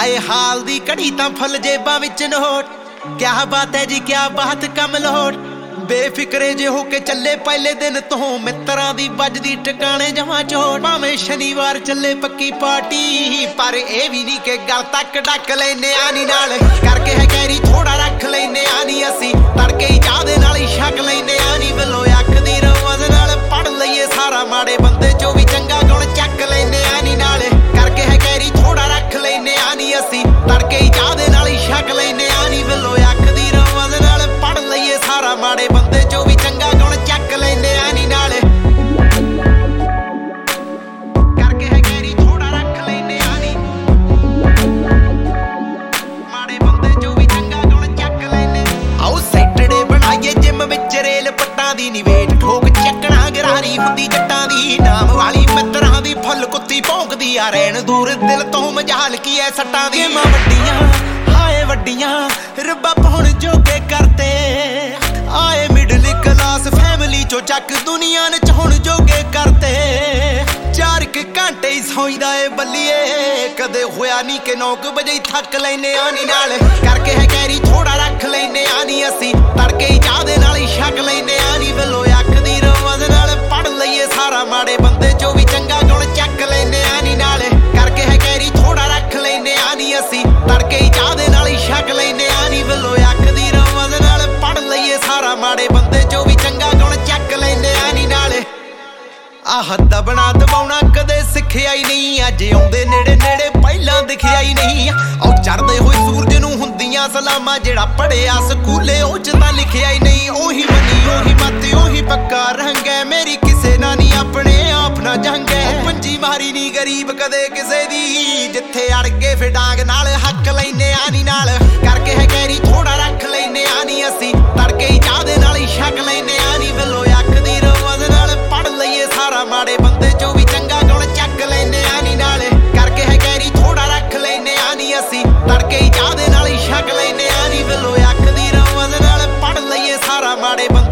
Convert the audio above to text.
आए हाल दी घड़ी तां फुल जेबां विच नोट। क्या बात है जी क्या बात कम लोट। बेफिक्रे जे होके चले पहले दिन तो मित्रां दी बजदी टकाने जमा चोट। भावें शनिवार चले पक्की पार्टी पर ए भी नहीं के गल तक डक लैने आनी नाल करके है कैरी थोड़ा रख लैने आनी असी तड़के ही चाह दे नाल ही छक लैने आनी वलो अख दी रवज नाल पढ़ लईए सारा माड़े बंदे चो भी चंगा गुण चक लैने आनी नाल करके है कैरी थोड़ा रख लैने आनी असी तड़के ही चाह दे नाल ही छक लैने आनी वलो अख दी रवज नाल पढ़ लईए सारा माड़े बंदे चो भी चंगा गुण चक लैने आनी नाल करके है कैरी थोड़ा रख लैने आनी माड़े बंदे चो भी चंगा गुण चक लैने। आओ सैटरडे बनाइए जिम विच रेल पट्टां दी नी वेट ठोक चकना गरारी हुंदी जट्टां दी नाम वाली मित्रां दी फुल कुत्ती भौंकदी आ रहन दूर दिल तो मजाल की है सट्टां दी। गेमां वड्डियां हाए वड्डियां रब्बा पहुण जोगे करते आए मिडल क्लास फैमिली चो चक दुनिया ने हुण जोगे करते 4 घंटे ही सोईदा ए बल्लिए कदे होया नहीं कि 9 बजे ही थक लैने आनी नाल करके है कैरी थोड़ा रख लैने आनी असी तड़के ही चाह दे नाल ही छक लैने आनी वलो अख दी रवज नाल पढ़ लईए सारा माड़े बंदे चो भी चंगा गुण चक लैने आनी नाल करके है कैरी थोड़ा रख लैने आनी असी तड़के ही चाह दे नाल ही छक लैने आनी वलो अख दी रवज नाल पढ़ लईए सारा माड़े बंदे चो भी चंगा गुण चक लैने आनी नाल। आह दबना दबाउना कदे सिखिया ही नहीं अज आउंदे नेड़े नेड़े पहलां दिखिया ही नहीं। औ चढ़दे होए सूरज नूं हुंदियां सलामां जेड़ा पढ़िया स्कूले ओह च तां लिखिया ही नहीं। ओही मनी ओही मत ओही पक्का रंग है मेरी किसे ना नहीं अपने आप ना जंग है। पंजी मारी नहीं गरीब कदे किसे दी जिथे अड़ के फिर डांग नाल हक लैने आनी नाल करके है कैरी थोड़ा रख लैने आनी असी तड़के ही चाह दे नाल ही छक लैने आनी वलो अख दी रवज नाल पढ़ लईए सारा माड़े बंदे चो भी चंगा गुण चक लैने आनी नाल करके है कैरी थोड़ा रख लैने आनी असी तड़के ही चाह दे नाल ही छक लैने आनी वलो अख दी रवज नाल पढ़ लईए सारा माड़े बंदे